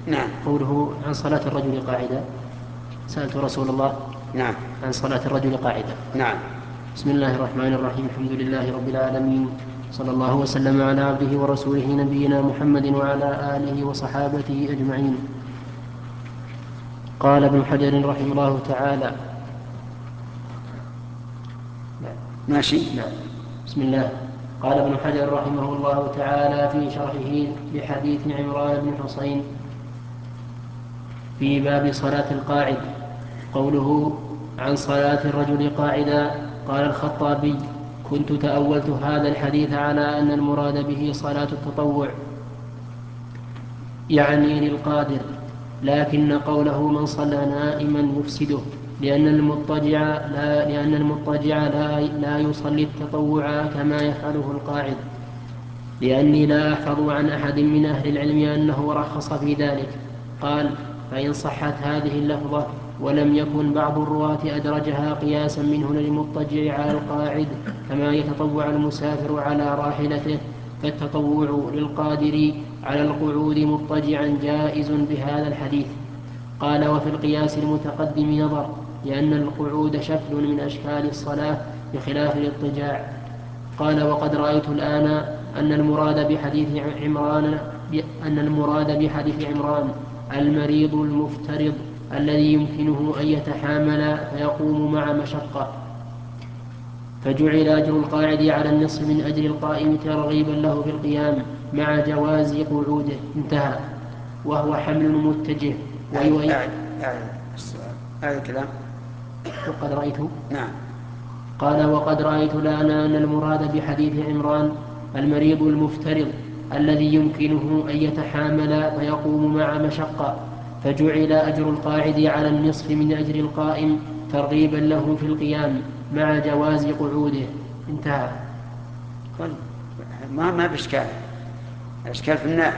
نعم. قوله عن صلاة الرجل قاعدة، سألت رسول الله نعم. عن صلاة الرجل قاعدة. نعم. بسم الله الرحمن الرحيم. الحمد لله رب العالمين، صلى الله وسلم على عبده ورسوله نبينا محمد وعلى آله وصحابته أجمعين. قال ابن حجر رحمه الله تعالى. ماشي. نعم. بسم الله. قال ابن حجر رحمه الله تعالى في شرحه لحديث عمران بن حصين في باب صلاة القاعد، قوله عن صلاة الرجل قاعدا. قال الخطابي: كنت تأولت هذا الحديث على أن المراد به صلاة التطوع، يعني للقادر، لكن قوله من صلى نائما يفسده، لأن المضطجع لا يصلي التطوع كما يفعله القاعد، لأني لا أحفظ عن أحد من أهل العلم أنه رخص في ذلك. قال: فإن صحت هذه اللفظة ولم يكن بعض الرواة أدرجها قياسا منه للمضطجع على القاعد كما يتطوع المسافر على راحلته، فالتطوع للقادر على القعود مضطجعا جائز بهذا الحديث. قال: وفي القياس المتقدم نظر، لأن القعود شكل من أشكال الصلاة بخلاف الاضطجاع. قال: وقد رأيت الآن أن المراد بحديث عمران المريض المفترض الذي يمكنه أن يتحامل فيقوم مع مشقة، فجعل أجر القاعد على النصف من أجر القائم ترغيبا له في القيام مع جواز قعوده. انتهى. وهو حمل متجه هذا الكلام. وقد رأيت. نعم. قال: وقد رأيت الآن أن المراد بحديث عمران المريض المفترض الذي يمكنه أن يتحامل فيقوم مع مشقة، فجعل أجر القاعد على النصف من أجر القائم ترغيبا له في القيام مع جواز قعوده. انتهى. طيب، ما بإشكال، الإشكال في النائب.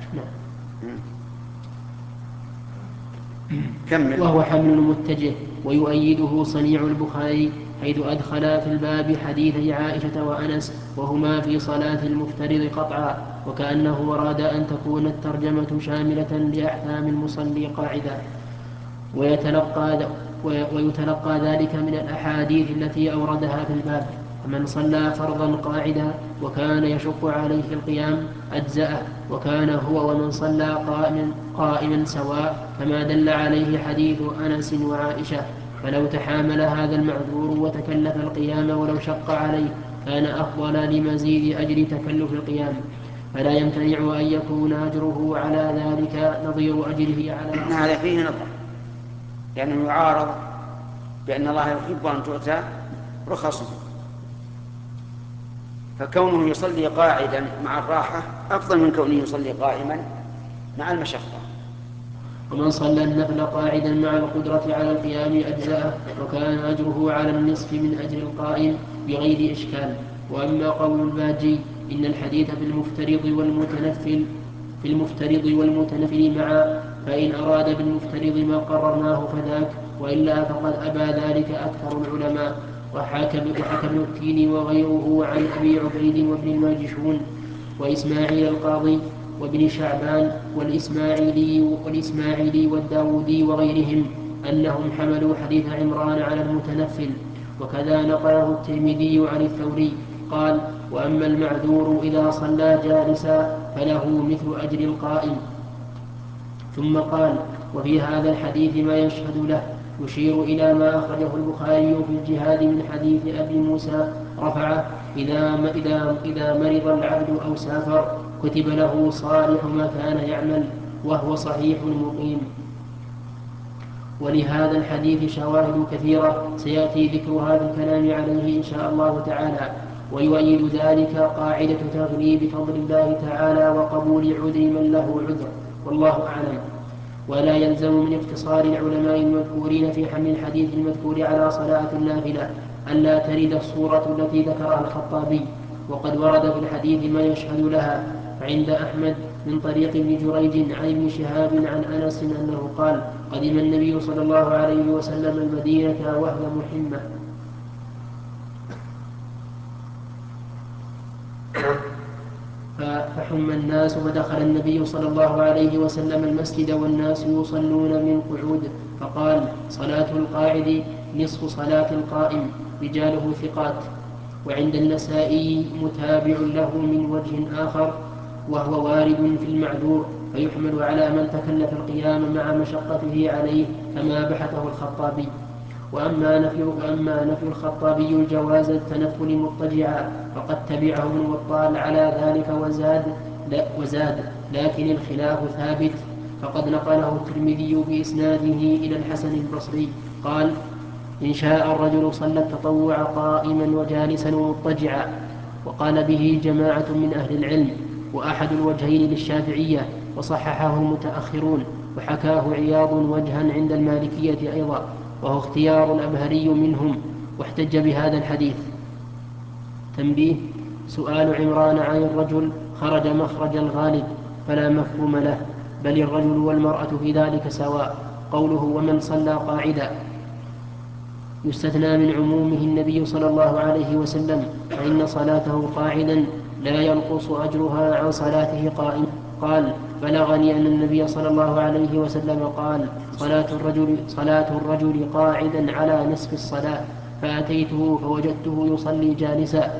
كمل. وهو حمل متجه، ويؤيده صنيع البخاري حيث أدخل في الباب حديثي عائشة وأنس وهما في صلاة المفترض قطعا، وكأنه أراد أن تكون الترجمة شاملة لأحكام المصلي قاعدا، ويتلقى ذلك من الأحاديث التي أوردها في الباب. فمن صلى فرضا قاعدا وكان يشق عليه القيام أجزأه، وكان هو ومن صلى قائما سواء، كما دل عليه حديث أنس وعائشة. فلو تحامل هذا المعذور وتكلف القيام ولو شق عليه كان أفضل لمزيد أجر تكلف القيام، فلا يمتنع أن يكون أجره على ذلك نظير أجره على هذا فيه نظر، لأنه يعارض بأن الله يحب أن تؤتى رخصه، فكونه يصلي قاعدا مع الراحة أفضل من كونه يصلي قائما مع المشقة. ومن صلى النفل قاعدا مع القدرة على القيام أجزأه، وكان أجره على النصف من أجر القائم بغير إشكال. وأما قول الباجي إن الحديث في المفترض والمتنفل معا، فإن أراد بالمفترض ما قررناه فذاك، وإلا فقد أبى ذلك أكثر العلماء. وحكى ابن التين وغيره عن أبي عبيد وابن الماجشون وإسماعيل القاضي وابن شعبان والإسماعيلي والداودي وغيرهم أنهم حملوا حديث عمران على المتنفل. وكذا نقله الترمذي عن الثوري قال: وأما المعذور إذا صلى جالسا فله مثل أجر القائم. ثم قال: وفي هذا الحديث ما يشهد له، يشير إلى ما أخرجه البخاري في الجهاد من حديث أبي موسى رفعه: إذا مرض العبد أو سافر كتب له صالح ما كان يعمل وهو صحيح مقيم. ولهذا الحديث شواهد كثيرة سيأتي ذكرها في الكلام عليه إن شاء الله تعالى. ويؤيد ذلك قاعدة تغليب فضل الله تعالى وقبول عذر من له عذر، والله أعلم. ولا يلزم من اقتصار العلماء المذكورين في حمل الحديث المذكور على صلاة النافلة ألا ترد الصورة التي ذكرها الخطابي. وقد ورد في الحديث ما يشهد لها، فعند أحمد من طريق ابن جريج عن ابن شهاب عن أنس أنه قال: قدم النبي صلى الله عليه وسلم المدينة وهي محمة، فحم الناس فدخل النبي صلى الله عليه وسلم المسجد والناس يصلون من قعود فقال صلاة القاعد نصف صلاة القائم رجاله ثقات. وعند النسائي متابع له من وجه آخر وهو وارد في المعذور فيحمل على من تكلف القيام مع مشقته عليه كما بحثه الخطابي. وأما نفي الخطابي الجواز التنفل مضطجعا فقد تبعه ابن بطال على ذلك وزاد لكن الخلاف ثابت. فقد نقله الترمذي بإسناده إلى الحسن البصري قال إن شاء الرجل صلى التطوع قائما وجالسا ومضطجعا. وقال به جماعة من أهل العلم وأحد الوجهين للشافعية وصححه المتأخرون وحكاه عياض وجها عند المالكية أيضا وهو اختيار الأبهري منهم واحتج بهذا الحديث. تنبيه: سؤال عمران عن الرجل خرج مخرج الغالب فلا مفهوم له بل الرجل والمرأة في ذلك سواء. قوله ومن صلى قاعدا يستثنى من عمومه النبي صلى الله عليه وسلم فإن صلاته قاعدا لا ينقص أجرها عن صلاته قائما. قال بلغني أن النبي صلى الله عليه وسلم قال صلاة الرجل قاعدا على نصف الصلاة فأتيته فوجدته يصلي جالسا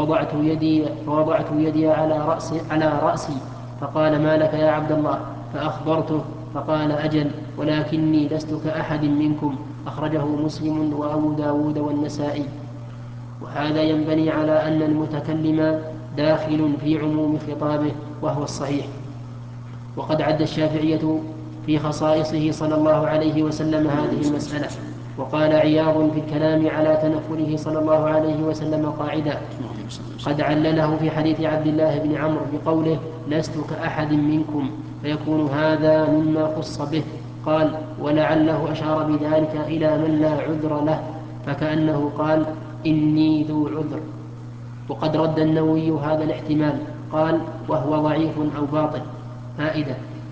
فوضعت يدي على رأسي فقال ما لك يا عبد الله فأخبرته فقال أجل ولكني لست كأحد منكم. أخرجه مسلم وأبو داود والنسائي. وهذا ينبني على أن المتكلم داخل في عموم خطابه وهو الصحيح. وقد عد الشافعية في خصائصه صلى الله عليه وسلم هذه المسألة. وقال عياض في الكلام على تنفله صلى الله عليه وسلم قاعدا قد علله في حديث عبد الله بن عمرو بقوله لست كأحد منكم فيكون هذا مما خص به. قال ولعله أشار بذلك إلى من لا عذر له فكأنه قال إني ذو عذر. وقد رد النووي هذا الاحتمال قال وهو ضعيف أو باطل. فائدة: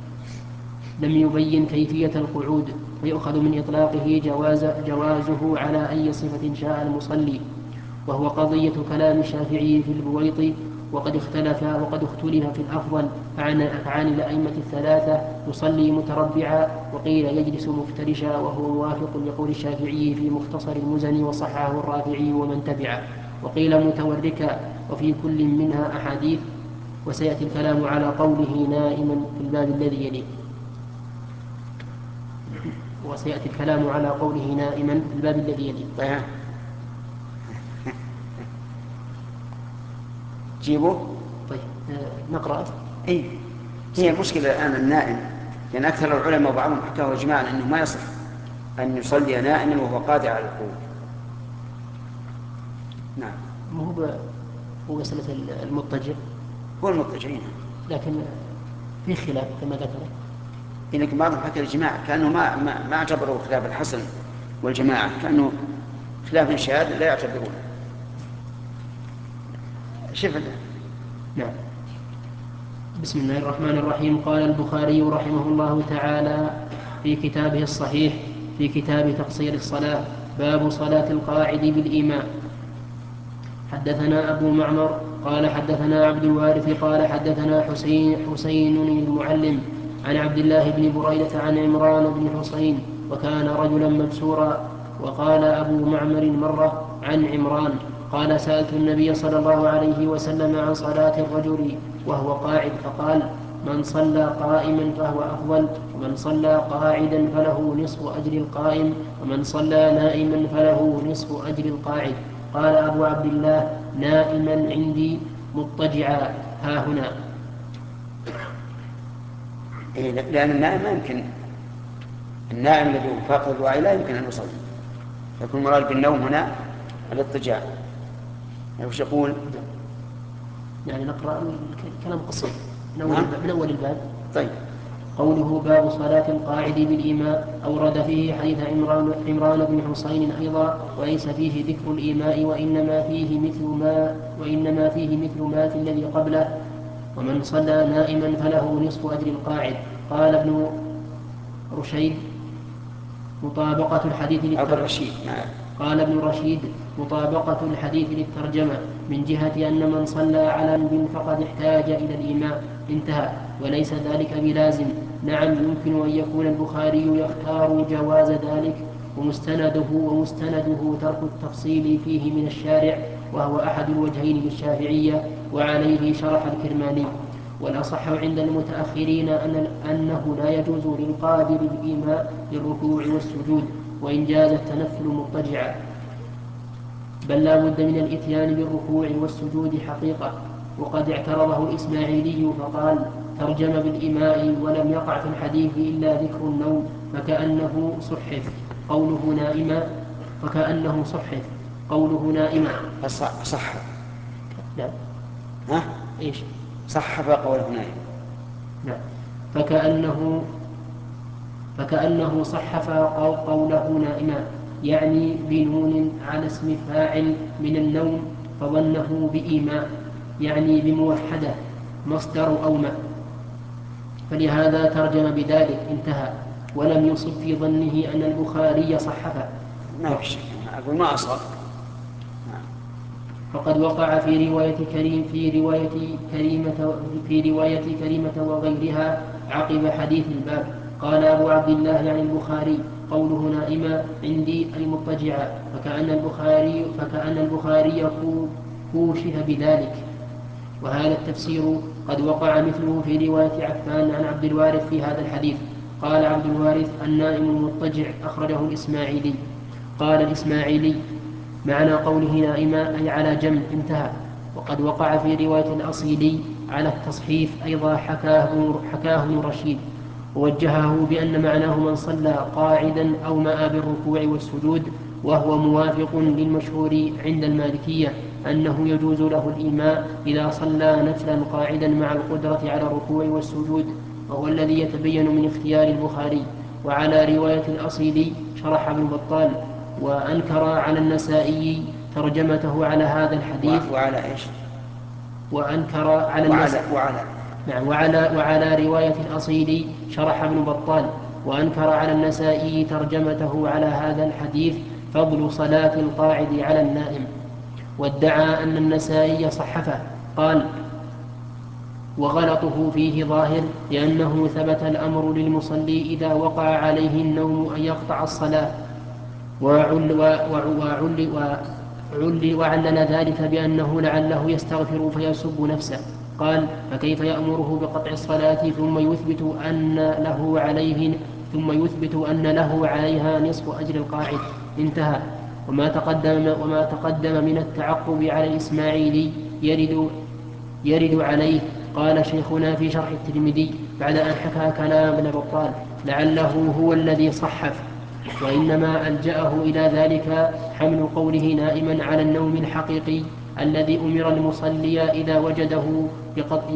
لم يبين كيفية القعود فيؤخذ من إطلاقه جوازه على أي صفة شاء المصلي وهو قضية كلام الشافعي في البويط. وقد اختلف في الأفضل فعن الأئمة الثلاثة يصلي متربعا وقيل يجلس مفترشا وهو موافق لقول الشافعي في مختصر المزني وصححه الرافعي ومن تبعه. وقيل متوركا وفي كل منها أحاديث. وسيأتي الكلام على قوله نائما في الباب الذي يليه. جيبه. طيب نقرأ. هي المشكلة الآن النائم لأن أكثر العلماء وبعضهم حكاه إجماعا أنه ما يصح أن يصلي نائما وهو قادر على القعود. نعم. هو مسألة المضطجع هو المضطجعين لكن في خلاف كما ذكر. لكن بعضهم حكى الإجماع كأنه ما اعتبروا خلاف الحسن والجماعة كأنه خلاف شاذ لا يعتبرون. شوف. نعم. بسم الله الرحمن الرحيم. قال البخاري رحمه الله تعالى في كتابه الصحيح في كتاب تقصير الصلاة باب صلاة القاعد بالإماء. حدثنا أبو معمر قال حدثنا عبد الوارث قال حدثنا حسين المعلم عن عبد الله بن بريدة عن عمران بن حسين وكان رجلا مبسورا. وقال أبو معمر مرة عن عمران قال سألت النبي صلى الله عليه وسلم عن صلاة الرجل وهو قاعد فقال من صلى قائما فهو أفضل ومن صلى قاعدا فله نصف أجر القائم ومن صلى نائما فله نصف أجر القاعد. قال أبو عبد الله نائما عندي مضطجعا ها هنا. لأن النائم ما يمكن النائم الذي هو فاقد الوعي لا يمكن أن يصلي يكون مراد بالنوم هنا الاضطجاع. وش يقول؟ يعني نقرأ كلام قصير من أول الباب. طيب. قوله باب صلاة القاعد بالإيماء أورد فيه حديث عمران بن حسين أيضا وليس فيه ذكر الإيماء وإنما فيه مثل ما في الذي قبله ومن صلى نائما فله نصف أجر القاعد. قال ابن رشيد مطابقة الحديث أبو الرشيد قال ابن رشيد: مطابقة الحديث للترجمة من جهة أن من صلى على نب فقد احتاج إلى الإيماء، انتهى. وليس ذلك بلازم. نعم، يمكن أن يكون البخاري يختار جواز ذلك، ومستنده ترك التفصيل فيه من الشارع، وهو أحد الوجهين للشافعية، وعليه شرح الكرماني. والأصح عند المتأخرين أنه لا يجوز للقادر الإيماء للركوع والسجود وإن جاز التنفل مضطجعا، بل لا بد من الإتيان بالركوع والسجود حقيقة. وقد اعترضه الإسماعيلي فقال: ترجم بالإيماء ولم يقع في الحديث إلا ذكر النوم فكأنه صحف قوله نائما. صح. نعم. ها؟ إيش؟ صحف قوله نائم. نعم. فكأنه صحف قوله نائما، يعني بنون على اسم فاعل من النوم، فظنه بإيماء، يعني بموحدة مصدر أومأ، فلهذا ترجم بذلك، انتهى. ولم يصب في ظنه أن البخاري صحفه. ما في شيء، أقول ما أصاب. فقد وقع في رواية كريمة وغيرها عقب حديث الباب. قال أبو عبد الله عن البخاري: قوله نائما عندي أي مضطجعا، فكأن البخاري كوشف بذلك. وهذا التفسير قد وقع مثله في رواية عفان عن عبد الوارث في هذا الحديث. قال عبد الوارث: النائم المضطجع، أخرجه الإسماعيلي. قال الإسماعيلي: معنى قوله نائما أي على جنب، انتهى. وقد وقع في رواية الأصيلي على التصحيف أيضا، حكاه ابن رشيد، ووجهه بأن معناه من صلى قاعدا أو مأى بالركوع والسجود، وهو موافق للمشهور عند المالكية أنه يجوز له الإيماء إذا صلى نفلا قاعدا مع القدرة على الركوع والسجود، وهو الذي يتبين من اختيار البخاري. وعلى رواية الأصيلي شرح ابن بطال، وأنكر على النسائي ترجمته على هذا الحديث. وعلى إيش؟ وأنكر على النسائي. نعم. وعلى رواية الأصيل شرح ابن بطال، وأنكر على النسائي ترجمته على هذا الحديث: فضل صلاة القاعد على النائم. وادعى أن النسائي صحفه. قال: وغلطه فيه ظاهر، لأنه ثبت الأمر للمصلي إذا وقع عليه النوم أن يقطع الصلاة، وعلل ذلك بأنه لعله يستغفر فيسب نفسه. قال: فكيف يأمره بقطع الصلاة ثم يثبت أن له عليها نصف أجر القاعد، انتهى. وما تقدم من التعقب على الإسماعيلي يرد عليه. قال شيخنا في شرح الترمذي بعد أن حكى كلام ابن بطال: لعله هو الذي صحف، وإنما ألجأه إلى ذلك حمل قوله نائما على النوم الحقيقي الذي أمر المصلي إذا وجده بقطع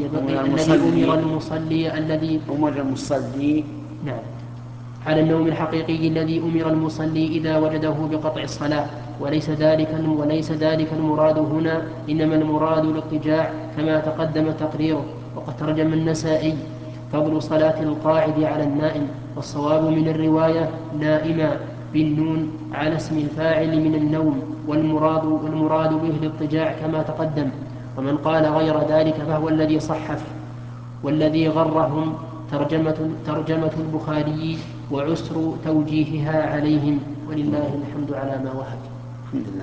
نعم، على النوم الحقيقي الذي أمر المصلي إذا وجده بقطع الصلاة. وليس ذلك المراد هنا، إنما المراد الاضطجاع كما تقدم تقريره. وقد ترجم النسائي: فضل صلاة القاعد على النائم، والصواب من الرواية نائما بالنون على اسم الفاعل من النوم، والمراد به الاضطجاع كما تقدم. ومن قال غير ذلك فهو الذي صحف، والذي غرهم ترجمة البخاري وعسر توجيهها عليهم، ولله الحمد على ما وهب. الحمد لله.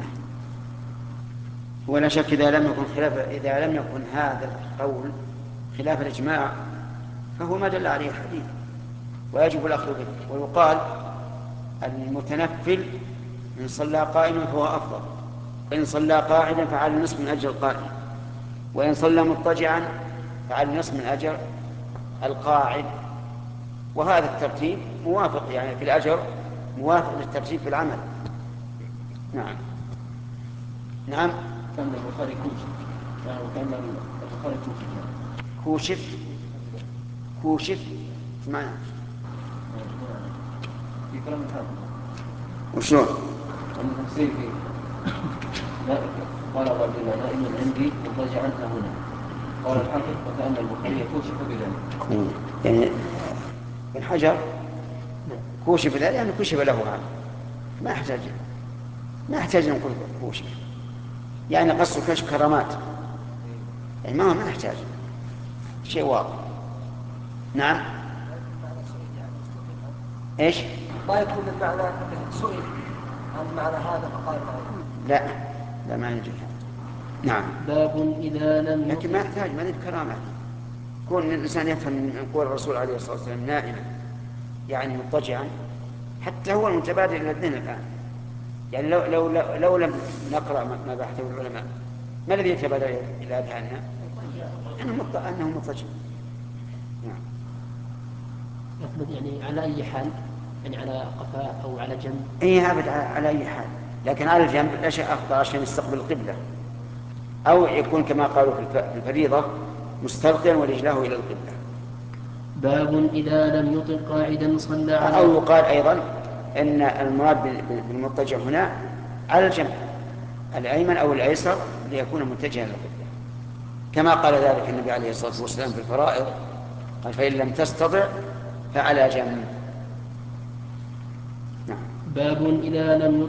ولا شك إذا لم يكن هذا القول خلاف الإجماع فهو ما دل عليه الحديث، ويجب الأخذ به. ويقال المتنفل إن صلى قائما فهو أفضل، وإن صلى قاعدا فعلى نصف من أجر القائم، وإن صلى مضطجعا فعلى نصف من أجر القاعد. وهذا الترتيب موافق يعني في الأجر، موافق للترتيب في العمل. نعم. كان البخاري كوشف معنى في كلام هذا وشلون؟ المفسر قال أبو عبد الله نائم عندي مضطجعا هنا. قال الحافظ: وكأن البخاري كوشف بذلك. يعني ابن حجر كوشف بذلك، يعني كوشف له هذا، ما يحتاج ما يحتاج نقول كوشك، يعني قص كشف كرامات، يعني ما يحتاج شيء واضح. نعم. ايش؟ ما يكون المعنى سئل عن معنى هذا فقال لا ما يجوز. نعم. باب إذا لم لكن ما يحتاج، ما الكرامة كون الإنسان يفهم من قول الرسول عليه الصلاة والسلام نائما يعني مضطجعا، حتى هو المتبادل إلى الذهن الآن. يعني لو لم نقرأ ما بحثه العلماء، ما الذي يتبادل إلى أذهاننا؟ أنه مضطجع. نعم. يثبت يعني على أي حال، يعني على قفاه أو على جنب. إيه أبد على أي حال، لكن على الجنب لا شيء أفضل عشان يستقبل القبلة، أو يكون كما قالوا في الفريضة مستلقيا ورجلاه إلى القبلة. باب إذا لم يطل قاعدا صلى على. أو يقال أيضا أن المراد بالمضطجع هنا على الجنب الأيمن أو الأيسر ليكون متجها إلى القبلة، كما قال ذلك النبي عليه الصلاة والسلام في الفرائض، قال فإن لم تستطع فعلى جنب. نعم. باب إذا لم